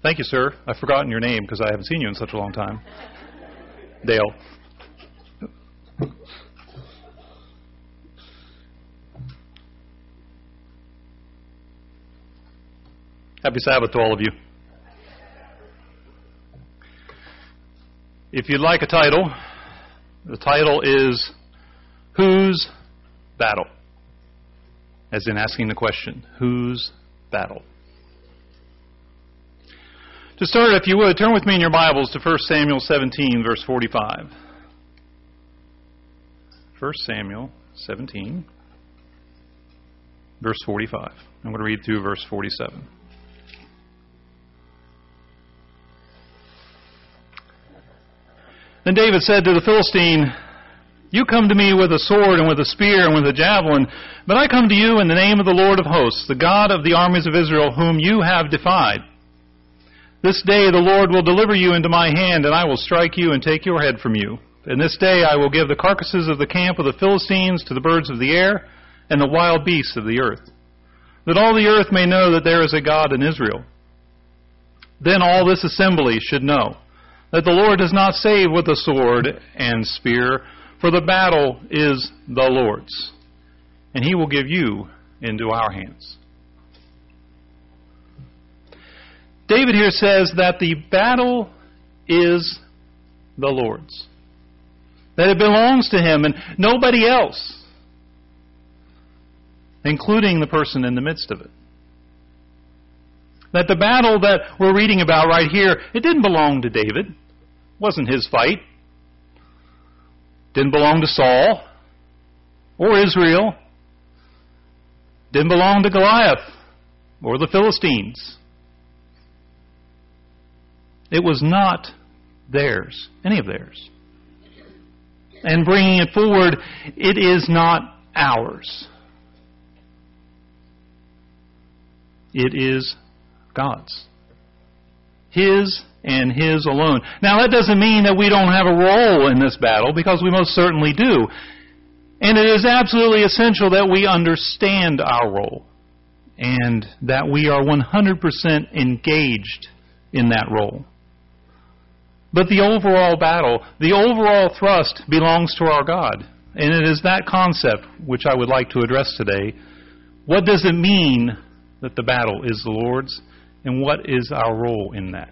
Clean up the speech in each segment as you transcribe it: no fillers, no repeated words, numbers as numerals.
Thank you, sir. I've forgotten your name because I haven't seen you in such a long time. Dale. Happy Sabbath to all of you. If you'd like a title, the title is Whose Battle? As in asking the question, whose battle? To start, if you would, turn with me in your Bibles to 1 Samuel 17, verse 45. 1 Samuel 17, verse 45. I'm going to read through verse 47. Then David said to the Philistine, "You come to me with a sword and with a spear and with a javelin, but I come to you in the name of the Lord of hosts, the God of the armies of Israel, whom you have defied. This day the Lord will deliver you into my hand, and I will strike you and take your head from you. And this day I will give the carcasses of the camp of the Philistines to the birds of the air and the wild beasts of the earth, that all the earth may know that there is a God in Israel. Then all this assembly should know that the Lord does not save with the sword and spear, for the battle is the Lord's, and he will give you into our hands." David here says that the battle is the Lord's, that it belongs to him and nobody else, including the person in the midst of it. That the battle that we're reading about right here, it didn't belong to David. It wasn't his fight. Didn't belong to Saul or Israel. Didn't belong to Goliath or the Philistines. It was not theirs, any of theirs. And bringing it forward, it is not ours. It is God's. His and His alone. Now that doesn't mean that we don't have a role in this battle, because we most certainly do. And it is absolutely essential that we understand our role and that we are 100% engaged in that role. But the overall battle, the overall thrust belongs to our God. And it is that concept which I would like to address today. What does it mean that the battle is the Lord's, and what is our role in that?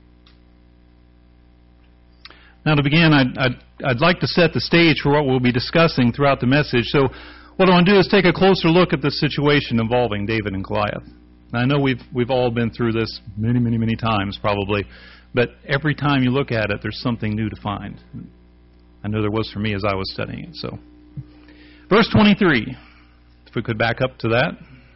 Now to begin, I'd like to set the stage for what we'll be discussing throughout the message. So what I want to do is take a closer look at the situation involving David and Goliath. Now, I know we've all been through this many times probably, but every time you look at it, there's something new to find. I know there was for me as I was studying it. So, verse 23, if we could back up to that.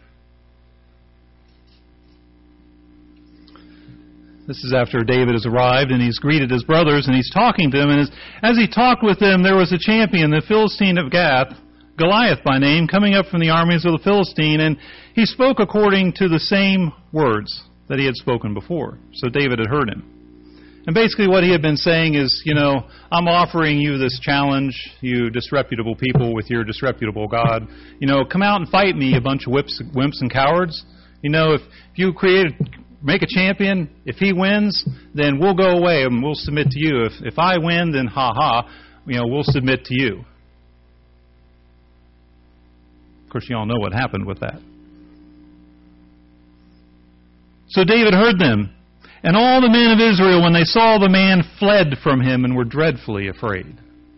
This is after David has arrived and he's greeted his brothers and he's talking to them. And as he talked with them, there was a champion, the Philistine of Gath, Goliath by name, coming up from the armies of the Philistine. And he spoke according to the same words that he had spoken before. So David had heard him. And basically what he had been saying is, I'm offering you this challenge, you disreputable people with your disreputable God. Come out and fight me, a bunch of wimps and cowards. If you make a champion, if he wins, then we'll go away and we'll submit to you. If I win, then we'll submit to you. Of course, you all know what happened with that. So David heard them, and all the men of Israel, when they saw the man, fled from him and were dreadfully afraid.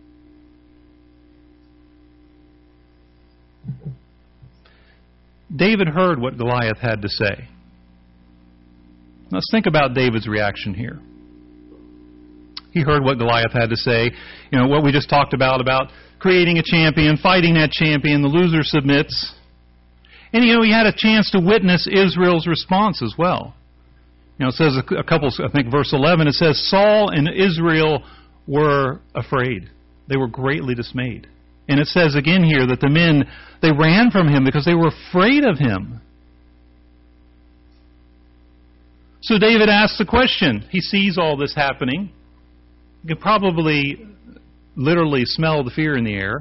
David heard what Goliath had to say. Let's think about David's reaction here. He heard what Goliath had to say. What we just talked about creating a champion, fighting that champion, the loser submits. And he had a chance to witness Israel's response as well. It says a couple, I think verse 11, it says, Saul and Israel were afraid. They were greatly dismayed. And it says again here that the men, they ran from him because they were afraid of him. So David asks the question. He sees all this happening. You can probably literally smell the fear in the air.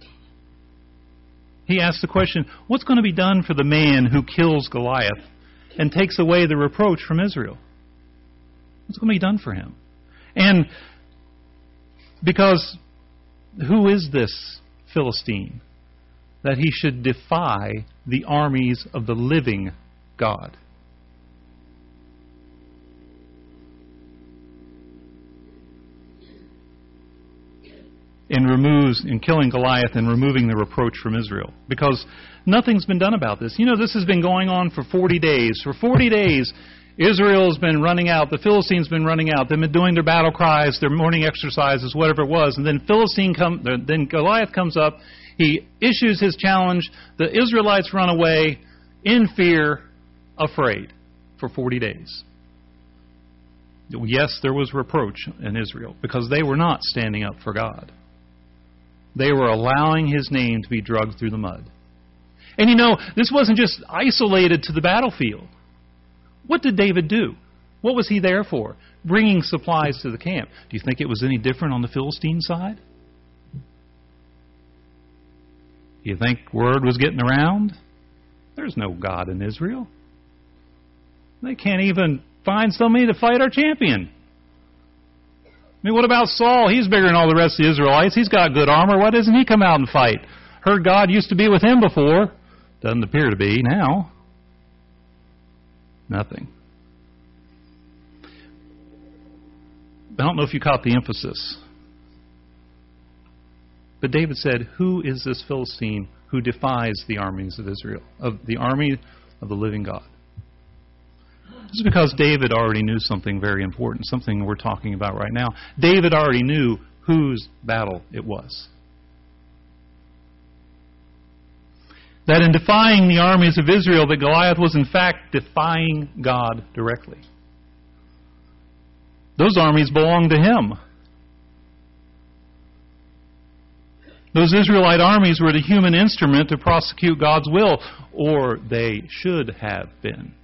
He asks the question, what's going to be done for the man who kills Goliath and takes away the reproach from Israel. What's going to be done for him? And because who is this Philistine that he should defy the armies of the living God? In killing Goliath and removing the reproach from Israel. Because nothing's been done about this. You know, this has been going on for 40 days. For 40 days, Israel's been running out. The Philistines been running out. They've been doing their battle cries, their morning exercises, whatever it was. And then Goliath comes up. He issues his challenge. The Israelites run away in fear, afraid, for 40 days. Yes, there was reproach in Israel because they were not standing up for God. They were allowing His name to be dragged through the mud. And you know, this wasn't just isolated to the battlefield. What did David do? What was he there for? Bringing supplies to the camp. Do you think it was any different on the Philistine side? Do you think word was getting around? There's no God in Israel. They can't even find somebody to fight our champion. I mean, what about Saul? He's bigger than all the rest of the Israelites. He's got good armor. Why doesn't he come out and fight? Heard God used to be with him before. Doesn't appear to be now. Nothing. I don't know if you caught the emphasis. But David said, who is this Philistine who defies the armies of Israel, of the army of the living God? This is because David already knew something very important, something we're talking about right now. David already knew whose battle it was. That in defying the armies of Israel, that Goliath was in fact defying God directly. Those armies belonged to him. Those Israelite armies were the human instrument to prosecute God's will, or they should have been.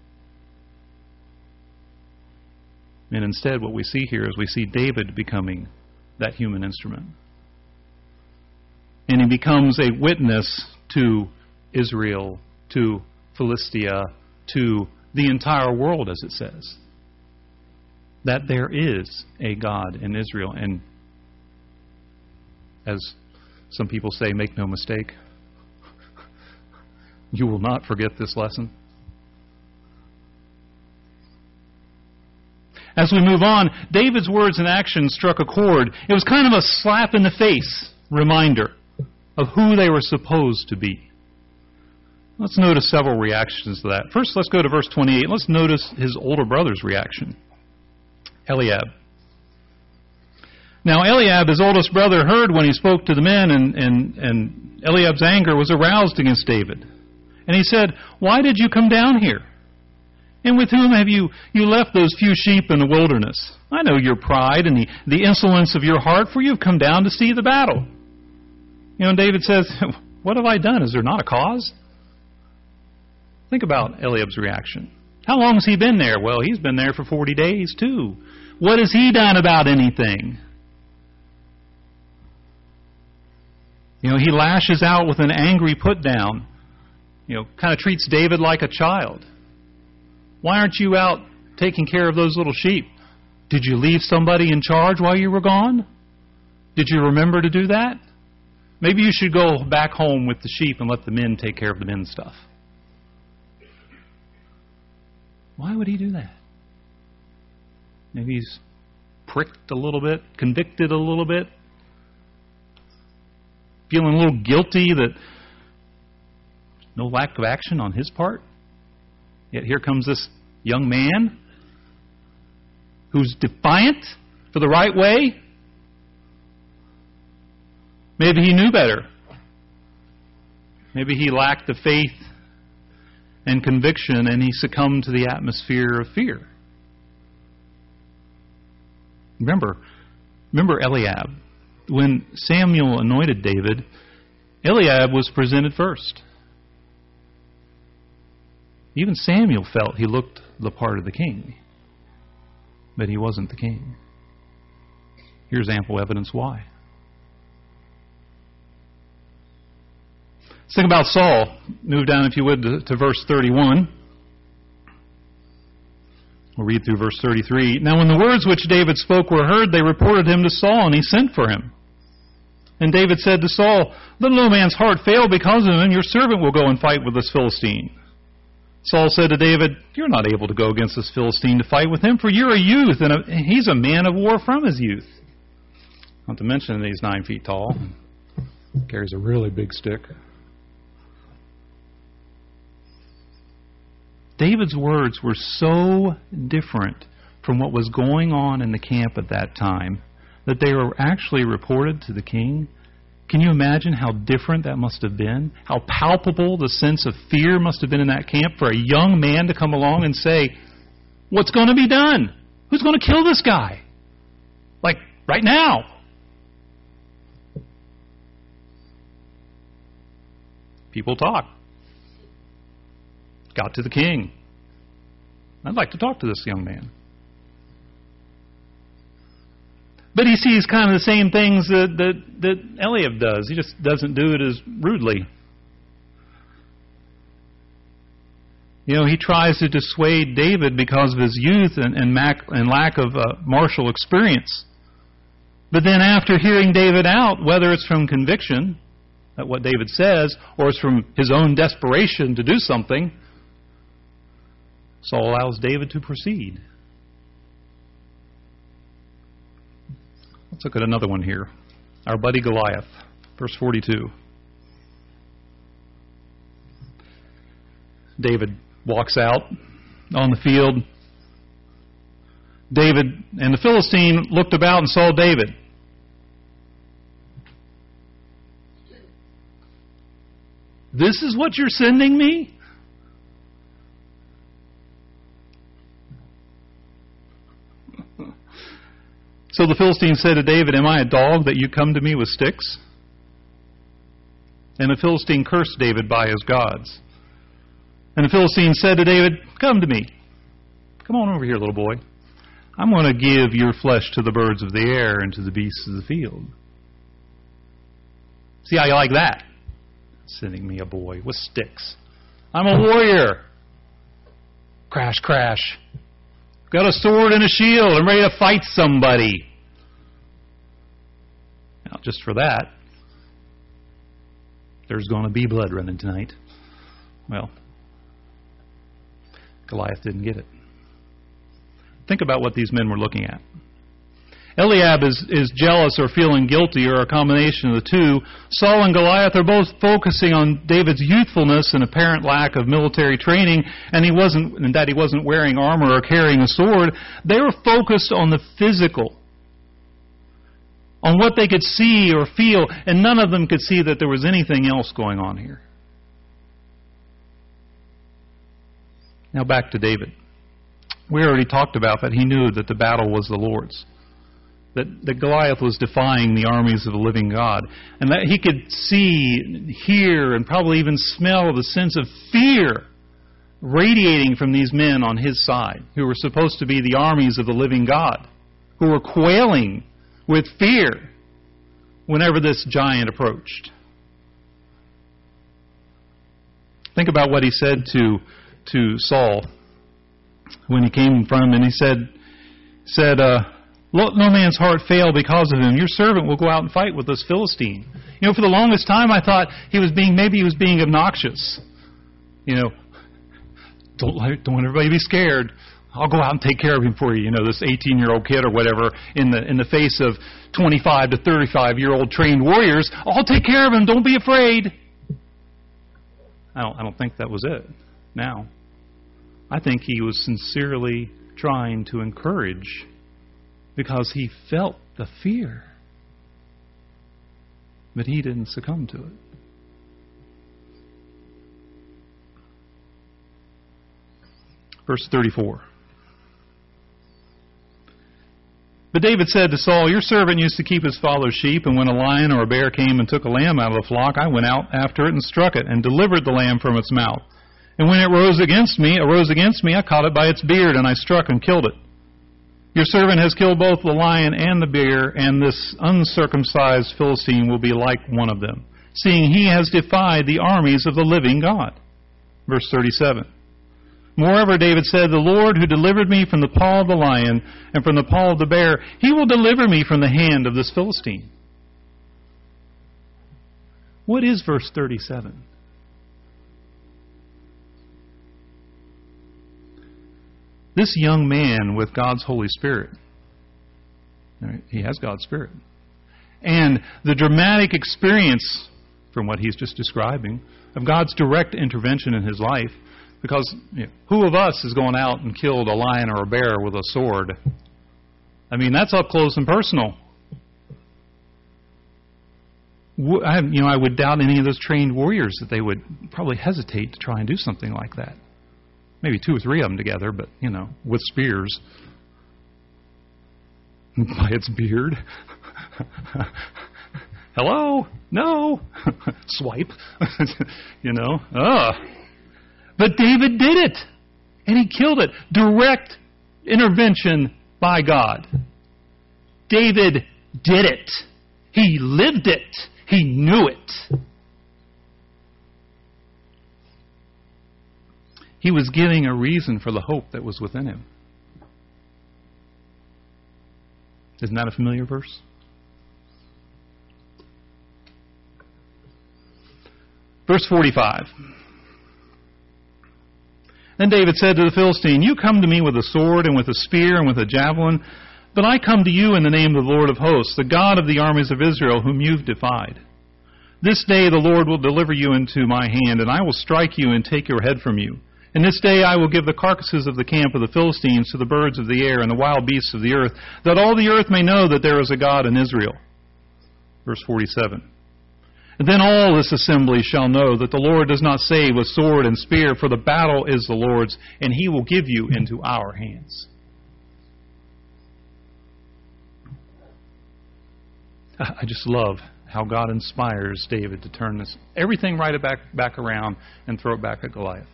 And instead, what we see here is we see David becoming that human instrument. And he becomes a witness to Israel, to Philistia, to the entire world, as it says, that there is a God in Israel. And as some people say, make no mistake, you will not forget this lesson. As we move on, David's words and actions struck a chord. It was kind of a slap in the face reminder of who they were supposed to be. Let's notice several reactions to that. First, let's go to verse 28. Let's notice his older brother's reaction. Eliab. Now Eliab, his oldest brother, heard when he spoke to the men, and Eliab's anger was aroused against David. And he said, "Why did you come down here? And with whom have you left those few sheep in the wilderness? I know your pride and the insolence of your heart, for you've come down to see the battle." You know, and David says, "What have I done? Is there not a cause?" Think about Eliab's reaction. How long has he been there? Well, he's been there for 40 days too. What has he done about anything? You know, he lashes out with an angry put down. You know, kind of treats David like a child. Why aren't you out taking care of those little sheep? Did you leave somebody in charge while you were gone? Did you remember to do that? Maybe you should go back home with the sheep and let the men take care of the men's stuff. Why would he do that? Maybe he's pricked a little bit, convicted a little bit, feeling a little guilty that no lack of action on his part. Yet here comes this young man who's defiant for the right way. Maybe he knew better. Maybe he lacked the faith and conviction, and he succumbed to the atmosphere of fear. Remember Eliab. When Samuel anointed David, Eliab was presented first. Even Samuel felt he looked the part of the king, but he wasn't the king. Here's ample evidence why. Let's think about Saul. Move down, if you would, to verse 31. We'll read through verse 33. Now when the words which David spoke were heard, they reported him to Saul, and he sent for him. And David said to Saul, "Let no man's heart fail because of him. Your servant will go and fight with this Philistine." Saul said to David, "You're not able to go against this Philistine to fight with him, for you're a youth, and he's a man of war from his youth." Not to mention that he's 9 feet tall. Carries a really big stick. David's words were so different from what was going on in the camp at that time that they were actually reported to the king. Can you imagine how different that must have been? How palpable the sense of fear must have been in that camp for a young man to come along and say, "What's going to be done? Who's going to kill this guy? Like, right now." People talk. Got to the king. "I'd like to talk to this young man." But he sees kind of the same things that Eliab does. He just doesn't do it as rudely. He tries to dissuade David because of his youth and lack of martial experience. But then after hearing David out, whether it's from conviction at what David says, or it's from his own desperation to do something, Saul allows David to proceed. Let's look at another one here. Our buddy Goliath, verse 42. David walks out on the field. David and the Philistine looked about and saw David. "This is what you're sending me?" So the Philistine said to David, "Am I a dog that you come to me with sticks?" And the Philistine cursed David by his gods. And the Philistine said to David, "Come to me. Come on over here, little boy. I'm going to give your flesh to the birds of the air and to the beasts of the field." See how you like that? Sending me a boy with sticks. I'm a warrior. Crash, crash. Got a sword and a shield. I'm ready to fight somebody. Now, just for that, there's going to be blood running tonight. Well, Goliath didn't get it. Think about what these men were looking at. Eliab is jealous or feeling guilty, or a combination of the two. Saul and Goliath are both focusing on David's youthfulness and apparent lack of military training, and that he wasn't wearing armor or carrying a sword. They were focused on the physical, on what they could see or feel, and none of them could see that there was anything else going on here. Now back to David. We already talked about that he knew that the battle was the Lord's. That Goliath was defying the armies of the living God. And that he could see, hear, and probably even smell the sense of fear radiating from these men on his side, who were supposed to be the armies of the living God, who were quailing with fear whenever this giant approached. Think about what he said to Saul when he came in front of him, and he said, "Let no man's heart fail because of him. Your servant will go out and fight with this Philistine." For the longest time I thought he was being obnoxious. Don't let everybody be scared. I'll go out and take care of him for you. This 18-year-old kid or whatever in the face of 25 to 35-year-old trained warriors. I'll take care of him. Don't be afraid. I don't think that was it. Now, I think he was sincerely trying to encourage, because he felt the fear. But he didn't succumb to it. Verse 34. But David said to Saul, "Your servant used to keep his father's sheep, and when a lion or a bear came and took a lamb out of the flock, I went out after it and struck it and delivered the lamb from its mouth. And when it arose against me, I caught it by its beard, and I struck and killed it. Your servant has killed both the lion and the bear, and this uncircumcised Philistine will be like one of them, seeing he has defied the armies of the living God." Verse 37. Moreover, David said, the Lord who delivered me from the paw of the lion and from the paw of the bear, He will deliver me from the hand of this Philistine. What is verse 37? This young man with God's Holy Spirit, he has God's Spirit, and the dramatic experience, from what he's just describing, of God's direct intervention in his life, because who of us has gone out and killed a lion or a bear with a sword? I mean, that's up close and personal. I would doubt any of those trained warriors that they would probably hesitate to try and do something like that. Maybe 2 or 3 of them together, but, with spears. By its beard. Hello? No. Swipe. But David did it. And he killed it. Direct intervention by God. David did it. He lived it. He knew it. He was giving a reason for the hope that was within him. Isn't that a familiar verse? Verse 45. Then David said to the Philistine, you come to me with a sword and with a spear and with a javelin, but I come to you in the name of the Lord of hosts, the God of the armies of Israel, whom you've defied. This day the Lord will deliver you into my hand, and I will strike you and take your head from you. And this day I will give the carcasses of the camp of the Philistines to the birds of the air and the wild beasts of the earth, that all the earth may know that there is a God in Israel. Verse 47. And then all this assembly shall know that the Lord does not save with sword and spear, for the battle is the Lord's, and He will give you into our hands. I just love how God inspires David to turn this everything right back around and throw it back at Goliath.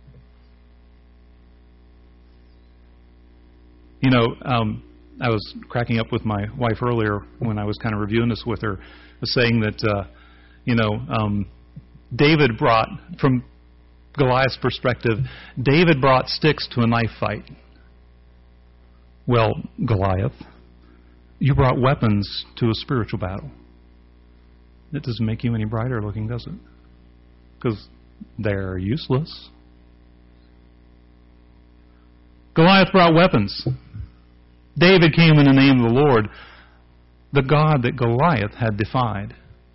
I was cracking up with my wife earlier when I was kind of reviewing this with her, was saying that, David brought, from Goliath's perspective, David brought sticks to a knife fight. Well, Goliath, you brought weapons to a spiritual battle. It doesn't make you any brighter looking, does it? Because they're useless. Goliath brought weapons. David came in the name of the Lord, the God that Goliath had defied.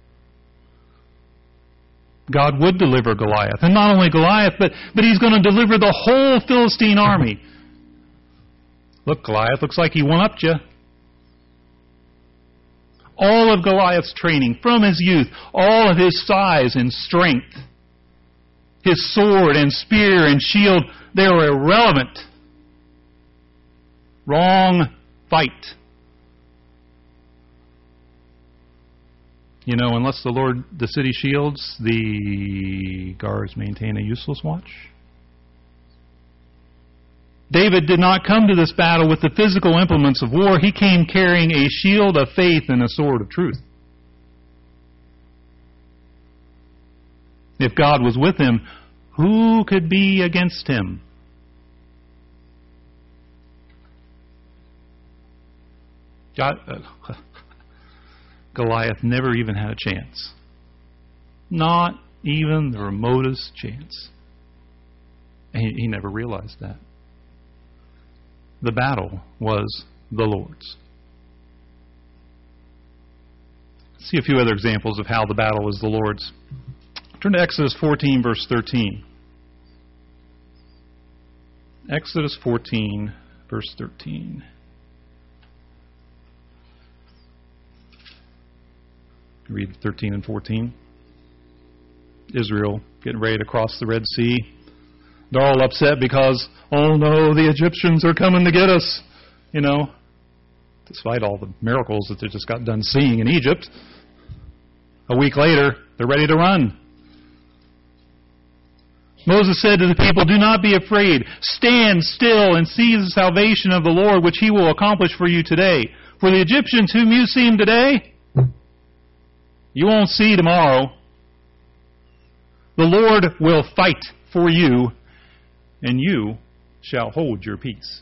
God would deliver Goliath. And not only Goliath, but He's going to deliver the whole Philistine army. Look, Goliath, looks like he one-upped you. All of Goliath's training from his youth, all of his size and strength, his sword and spear and shield, they were irrelevant. Wrong fight. Unless the city shields, the guards maintain a useless watch. David did not come to this battle with the physical implements of war. He came carrying a shield of faith and a sword of truth. If God was with him, who could be against him? Goliath never even had a chance. Not even the remotest chance. And he never realized that. The battle was the Lord's. Let's see a few other examples of how the battle was the Lord's. Turn to Exodus 14, verse 13. Exodus 14, verse 13. Read 13 and 14. Israel getting ready to cross the Red Sea. They're all upset because, oh no, the Egyptians are coming to get us. Despite all the miracles that they just got done seeing in Egypt. A week later, they're ready to run. Moses said to the people, do not be afraid. Stand still and see the salvation of the Lord, which He will accomplish for you today. For the Egyptians whom you see today, you won't see tomorrow. The Lord will fight for you, and you shall hold your peace.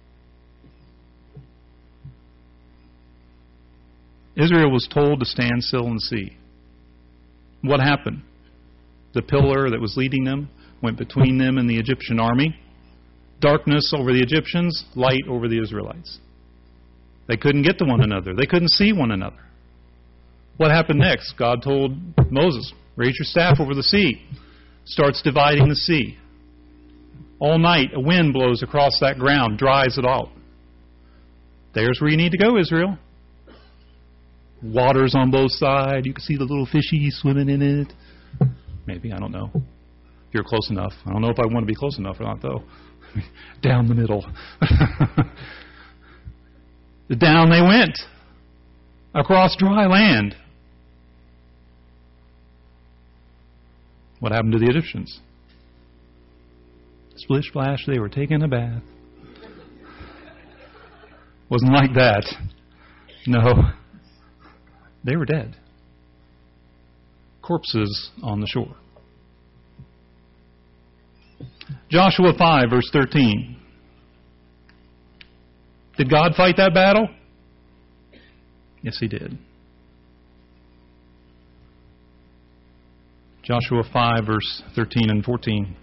Israel was told to stand still and see. What happened? The pillar that was leading them went between them and the Egyptian army. Darkness over the Egyptians, light over the Israelites. They couldn't get to one another. They couldn't see one another. What happened next? God told Moses, raise your staff over the sea. Starts dividing the sea. All night, a wind blows across that ground, dries it out. There's where you need to go, Israel. Water's on both sides. You can see the little fishies swimming in it. Maybe, I don't know. If you're close enough. I don't know if I want to be close enough or not, though. Down the middle. Down they went. Across dry land. What happened to the Egyptians? Splish splash, they were taking a bath. Wasn't like that. No. They were dead. Corpses on the shore. Joshua 5, verse 13. Did God fight that battle? Yes, He did. Joshua 5, verse 13 and 14.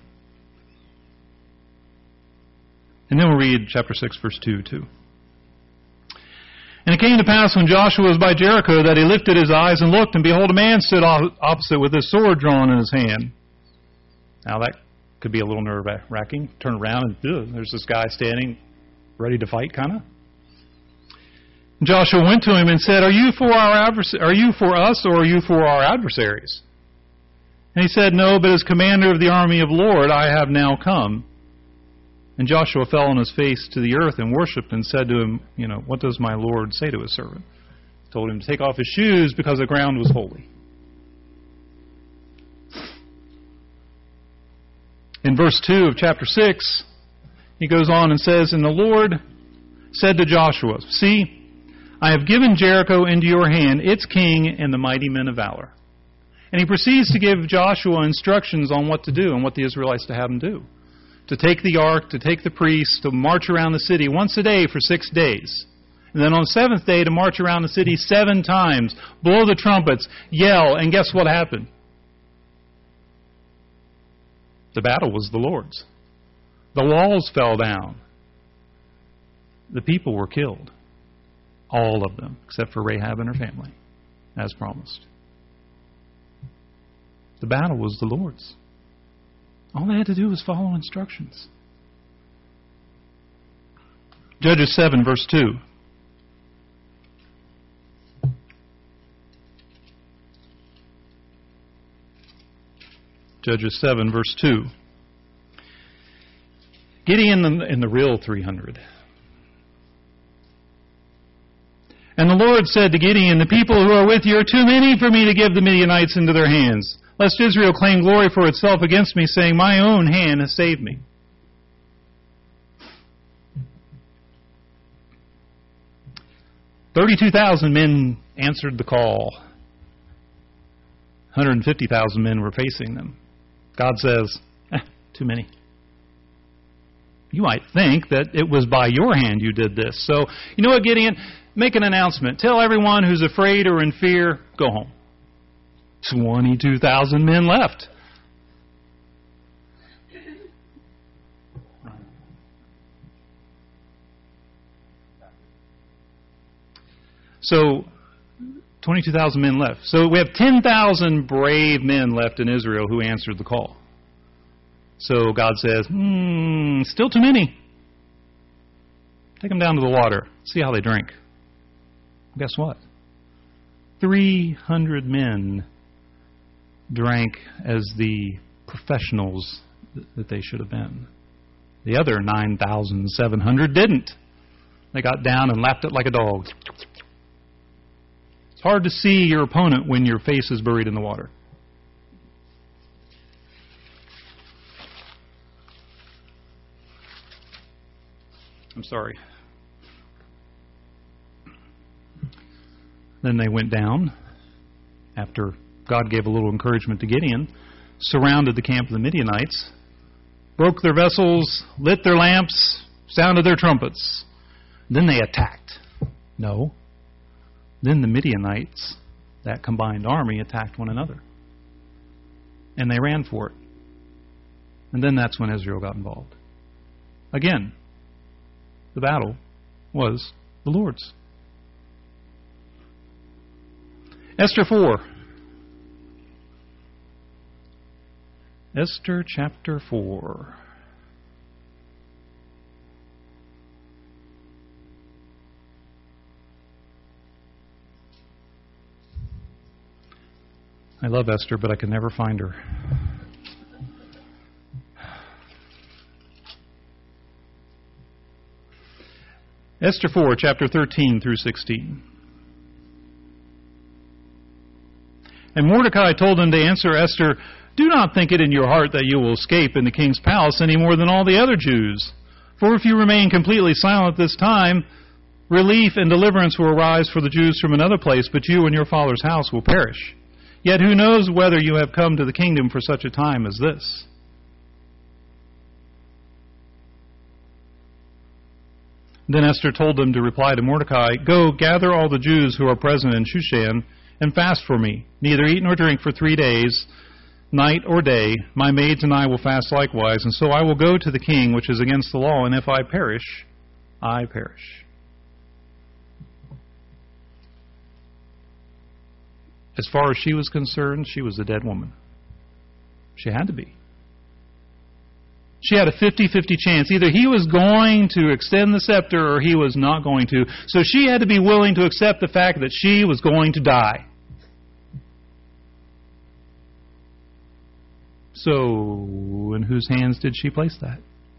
And then we'll read chapter 6, verse 2 too. And it came to pass when Joshua was by Jericho that he lifted his eyes and looked, and behold, a man stood opposite with his sword drawn in his hand. Now that could be a little nerve-wracking. Turn around and there's this guy standing, ready to fight, kind of. Joshua went to him and said, Are you for us, or are you for our adversaries? And he said, No, but as commander of the army of the Lord, I have now come. And Joshua fell on his face to the earth and worshipped and said to him, what does my Lord say to his servant? He told him to take off his shoes because the ground was holy. In verse 2 of chapter 6, he goes on and says, And the Lord said to Joshua, See, I have given Jericho into your hand, its king and the mighty men of valor. And he proceeds to give Joshua instructions on what to do and what the Israelites to have him do. To take the ark, to take the priests, to march around the city once a day for 6 days. And then on the 7th day to march around the city 7 times, blow the trumpets, yell, and guess what happened? The battle was the Lord's. The walls fell down. The people were killed. All of them, except for Rahab and her family, as promised. The battle was the Lord's. All they had to do was follow instructions. Judges 7, verse 2. Judges 7, verse 2. Gideon in the real 300. And the Lord said to Gideon, The people who are with you are too many for me to give the Midianites into their hands, lest Israel claim glory for itself against me, saying, My own hand has saved me. "32,000 men answered the call. 150,000 men were facing them. God says, too many. You might think that it was by your hand you did this. So, you know what, Gideon? Make an announcement. Tell everyone who's afraid or in fear, go home. 22,000 men left. So, 22,000 men left. So we have 10,000 brave men left in Israel who answered the call. So God says, still too many. Take them down to the water. See how they drink. Guess what? 300 men drank as the professionals that they should have been. The other 9,700 didn't. They got down and lapped it like a dog. It's hard to see your opponent when your face is buried in the water. I'm sorry. Then they went down, after God gave a little encouragement to Gideon, surrounded the camp of the Midianites, broke their vessels, lit their lamps, sounded their trumpets. Then they attacked. No. Then the Midianites, that combined army, attacked one another. And they ran for it. And then that's when Israel got involved. Again, the battle was the Lord's. Esther 4. Esther chapter 4. I love Esther, but I can never find her. Esther 4, chapter 13 through 16. And Mordecai told them to answer Esther, "Do not think it in your heart that you will escape in the king's palace any more than all the other Jews. For if you remain completely silent this time, relief and deliverance will arise for the Jews from another place, but you and your father's house will perish. Yet who knows whether you have come to the kingdom for such a time as this?" Then Esther told them to reply to Mordecai, "Go, gather all the Jews who are present in Shushan, and fast for me. Neither eat nor drink for 3 days, night or day. My maids and I will fast likewise, and so I will go to the king, which is against the law, and if I perish, I perish." As far as she was concerned, she was a dead woman. She had to be. She had a 50-50 chance. Either he was going to extend the scepter or he was not going to. So she had to be willing to accept the fact that she was going to die. So, in whose hands did she place that?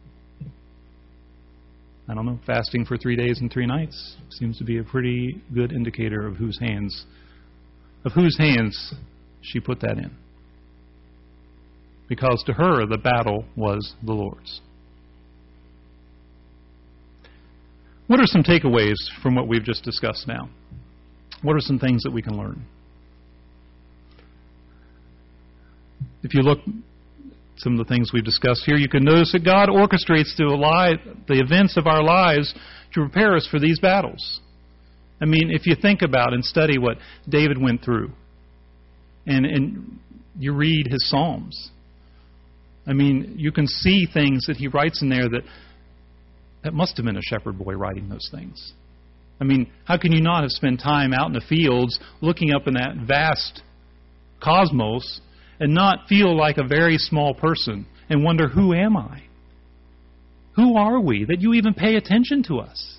I don't know. Fasting for 3 days and 3 nights seems to be a pretty good indicator of whose hands she put that in. Because to her, the battle was the Lord's. What are some takeaways from what we've just discussed now? What are some things that we can learn? If you look at some of the things we've discussed here, you can notice that God orchestrates the events of our lives to prepare us for these battles. I mean, if you think about and study what David went through, and you read his Psalms, I mean, you can see things that he writes in there that must have been a shepherd boy writing those things. I mean, how can you not have spent time out in the fields looking up in that vast cosmos and not feel like a very small person and wonder, who am I? Who are we that you even pay attention to us?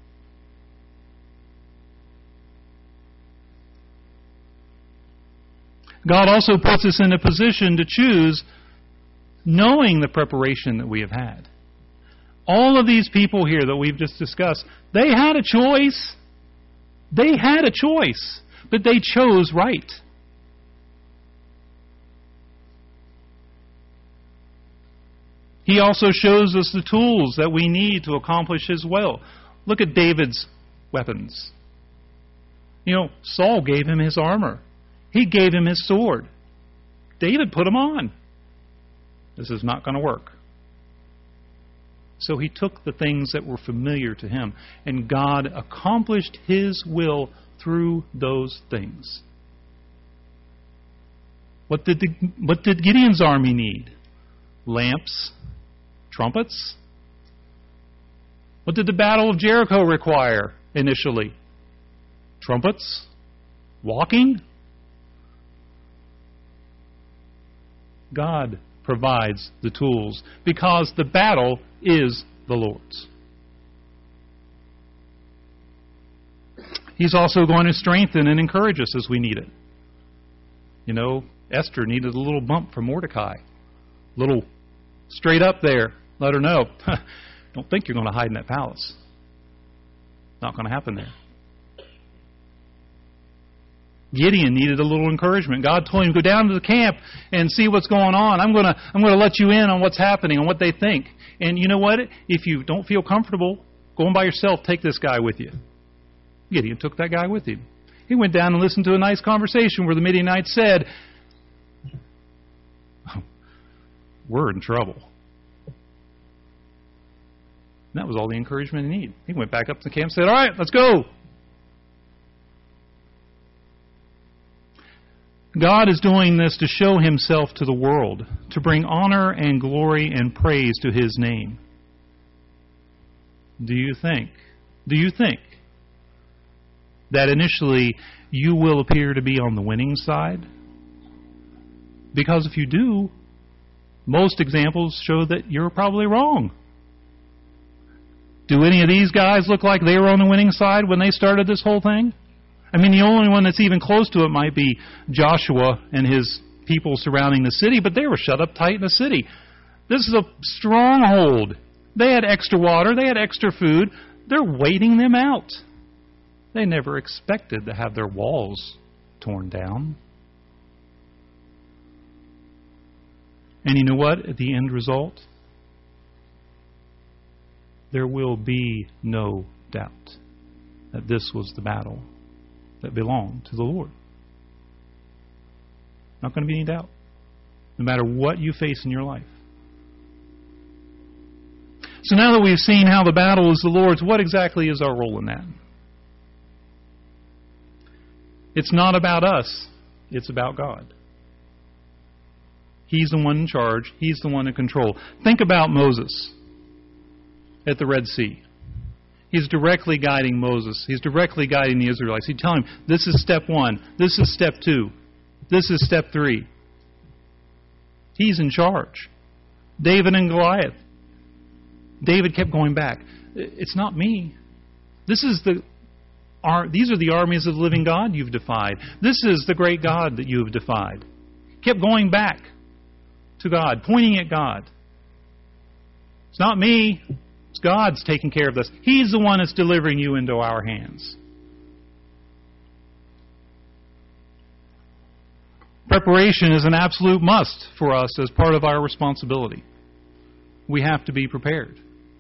God also puts us in a position to choose, knowing the preparation that we have had. All of these people here that we've just discussed, they had a choice. They had a choice, but they chose right. He also shows us the tools that we need to accomplish His will. Look at David's weapons. You know, Saul gave him his armor. He gave him his sword. David put them on. This is not going to work. So he took the things that were familiar to him, and God accomplished His will through those things. What did Gideon's army need? Lamps, trumpets. What did the Battle of Jericho require initially? Trumpets, walking. God provides the tools because the battle is the Lord's. He's also going to strengthen and encourage us as we need it. You know, Esther needed a little bump from Mordecai. A little straight up there. Let her know, don't think you're going to hide in that palace. Not going to happen there. Gideon needed a little encouragement. God told him, go down to the camp and see what's going on. I'm going to let you in on what's happening, on what they think. And you know what? If you don't feel comfortable going by yourself, take this guy with you. Gideon took that guy with him. He went down and listened to a nice conversation where the Midianites said, we're in trouble. And that was all the encouragement he needed. He went back up to the camp and said, all right, let's go. God is doing this to show himself to the world, to bring honor and glory and praise to his name. Do you think that initially you will appear to be on the winning side? Because if you do, most examples show that you're probably wrong. Do any of these guys look like they were on the winning side when they started this whole thing? I mean, the only one that's even close to it might be Joshua and his people surrounding the city, but they were shut up tight in the city. This is a stronghold. They had extra water. They had extra food. They're waiting them out. They never expected to have their walls torn down. And you know what? At the end result, there will be no doubt that this was the battle that belonged to the Lord. Not going to be any doubt, no matter what you face in your life. So now that we've seen how the battle is the Lord's, what exactly is our role in that? It's not about us, it's about God. He's the one in charge. He's the one in control. Think about Moses at the Red Sea. He's directly guiding Moses. He's directly guiding the Israelites. He's telling them, this is step 1. This is step 2. This is step 3. He's in charge. David and Goliath. David kept going back. It's not me. These are the armies of the living God you've defied. This is the great God that you have defied. Kept going back to God, pointing at God. It's not me. It's God's taking care of this. He's the one that's delivering you into our hands. Preparation is an absolute must for us as part of our responsibility. We have to be prepared.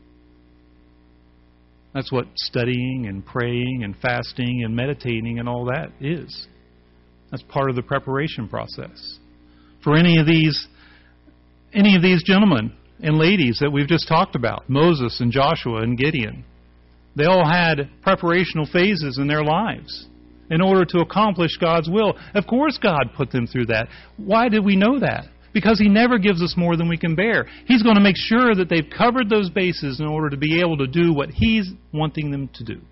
That's what studying and praying and fasting and meditating and all that is. That's part of the preparation process. For any of these gentlemen and ladies that we've just talked about, Moses and Joshua and Gideon, they all had preparational phases in their lives in order to accomplish God's will. Of course God put them through that. Why did we know that? Because He never gives us more than we can bear. He's going to make sure that they've covered those bases in order to be able to do what He's wanting them to do.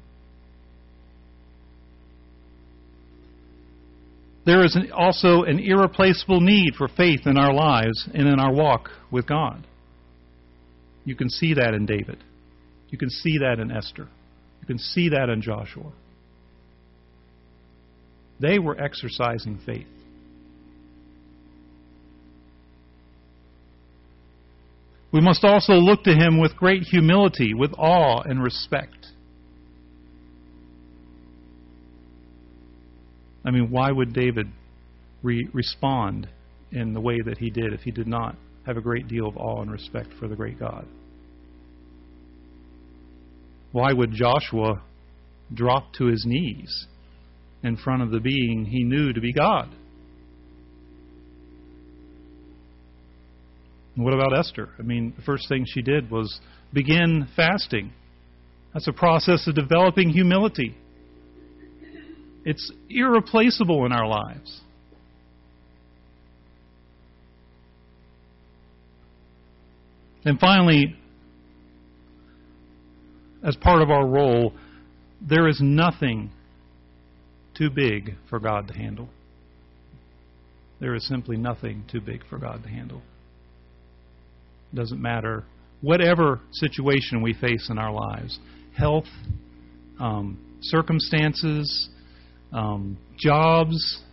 There is also an irreplaceable need for faith in our lives and in our walk with God. You can see that in David. You can see that in Esther. You can see that in Joshua. They were exercising faith. We must also look to Him with great humility, with awe and respect. I mean, why would David respond in the way that he did if he did not have a great deal of awe and respect for the great God? Why would Joshua drop to his knees in front of the being he knew to be God? And what about Esther? I mean, the first thing she did was begin fasting. That's a process of developing humility. It's irreplaceable in our lives. And finally, as part of our role, there is nothing too big for God to handle. There is simply nothing too big for God to handle. It doesn't matter whatever situation we face in our lives, health, circumstances, jobs,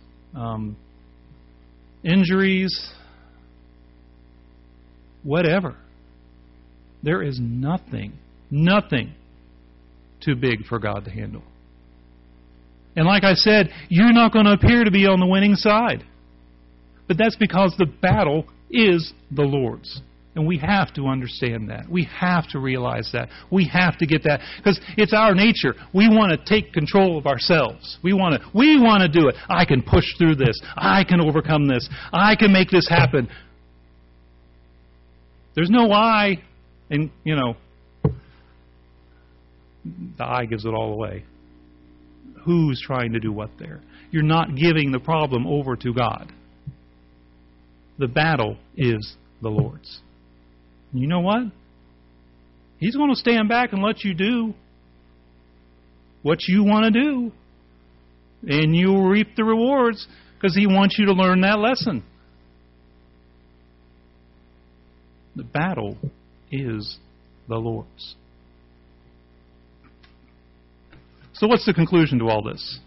injuries, whatever. There is nothing too big for God to handle. And like I said, you're not going to appear to be on the winning side. But that's because the battle is the Lord's. And we have to understand that. We have to realize that. We have to get that. Because it's our nature. We want to take control of ourselves. We want to do it. I can push through this. I can overcome this. I can make this happen. There's no I. And, the eye gives it all away. Who's trying to do what there? You're not giving the problem over to God. The battle is the Lord's. And you know what? He's going to stand back and let you do what you want to do. And you'll reap the rewards because He wants you to learn that lesson. The battle is the Lord's. So what's the conclusion to all this?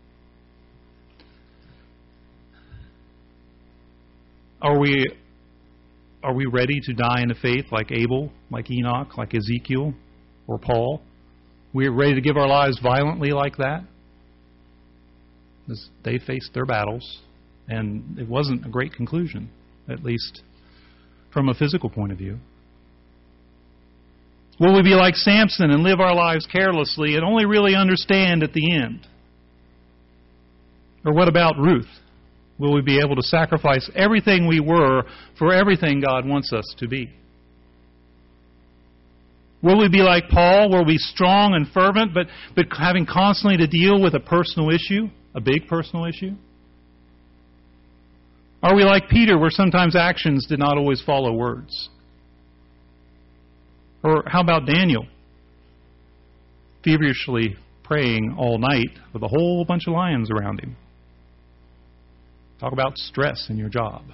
Are we ready to die in the faith like Abel, like Enoch, like Ezekiel, or Paul? We're ready to give our lives violently like that? Because they faced their battles, and it wasn't a great conclusion, at least from a physical point of view. Will we be like Samson and live our lives carelessly and only really understand at the end? Or what about Ruth? Will we be able to sacrifice everything we were for everything God wants us to be? Will we be like Paul, where we strong and fervent, but having constantly to deal with a personal issue, a big personal issue? Are we like Peter, where sometimes actions did not always follow words? Or how about Daniel, feverishly praying all night with a whole bunch of lions around him? Talk about stress in your job.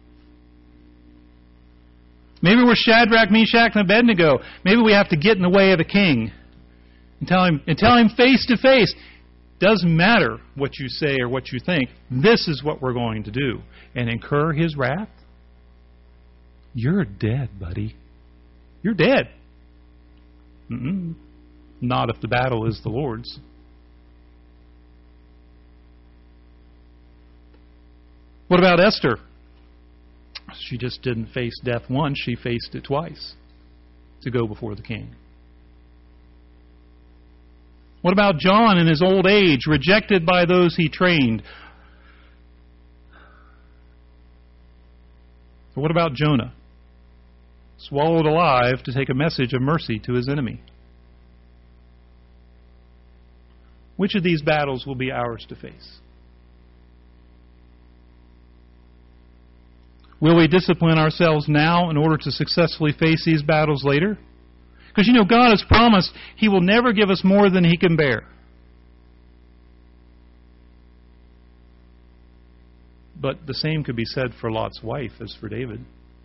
Maybe we're Shadrach, Meshach, and Abednego. Maybe we have to get in the way of the king and tell him face to face, doesn't matter what you say or what you think, this is what we're going to do, and incur his wrath? You're dead, buddy. You're dead. Not if the battle is the Lord's. What about Esther? She just didn't face death once, she faced it twice to go before the king. What about John in his old age, rejected by those he trained? Or what about Jonah, swallowed alive to take a message of mercy to his enemy? Which of these battles will be ours to face? Will we discipline ourselves now in order to successfully face these battles later? Because God has promised He will never give us more than He can bear. But the same could be said for Lot's wife as for David.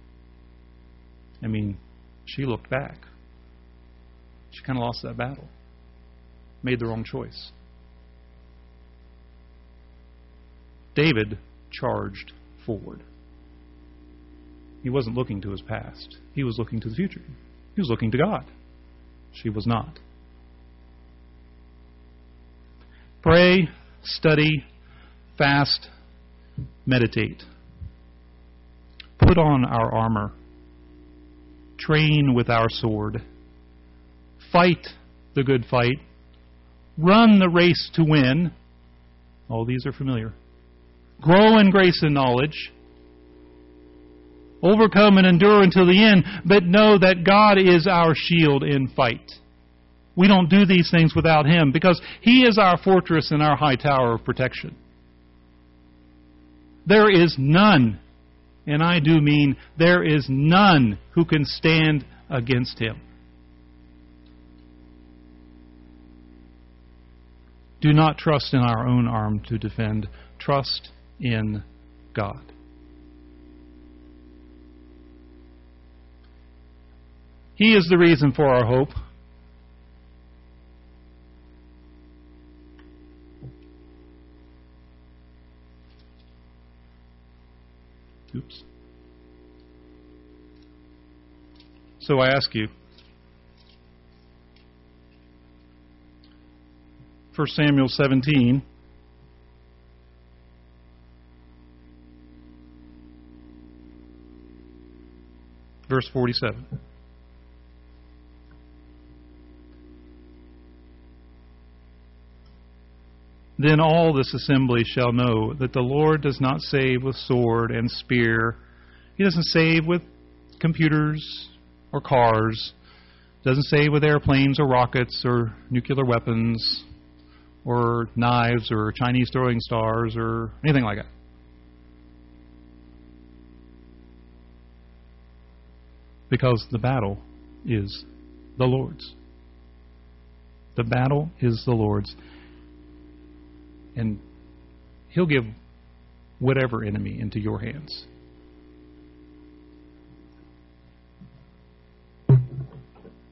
She looked back. She kind of lost that battle. Made the wrong choice. David charged forward. He wasn't looking to his past. He was looking to the future. He was looking to God. She was not. Pray, study, fast, meditate. Put on our armor. Train with our sword. Fight the good fight. Run the race to win. All these are familiar. Grow in grace and knowledge. Overcome and endure until the end, but know that God is our shield in fight. We don't do these things without Him because He is our fortress and our high tower of protection. There is none, and I do mean there is none who can stand against Him. Do not trust in our own arm to defend. Trust in God. He is the reason for our hope. Oops. So I ask you, 1 Samuel 17, verse 47. Then all this assembly shall know that the Lord does not save with sword and spear. He doesn't save with computers or cars. It doesn't say with airplanes or rockets or nuclear weapons or knives or Chinese throwing stars or anything like that. Because the battle is the Lord's. The battle is the Lord's. And He'll give whatever enemy into your hands.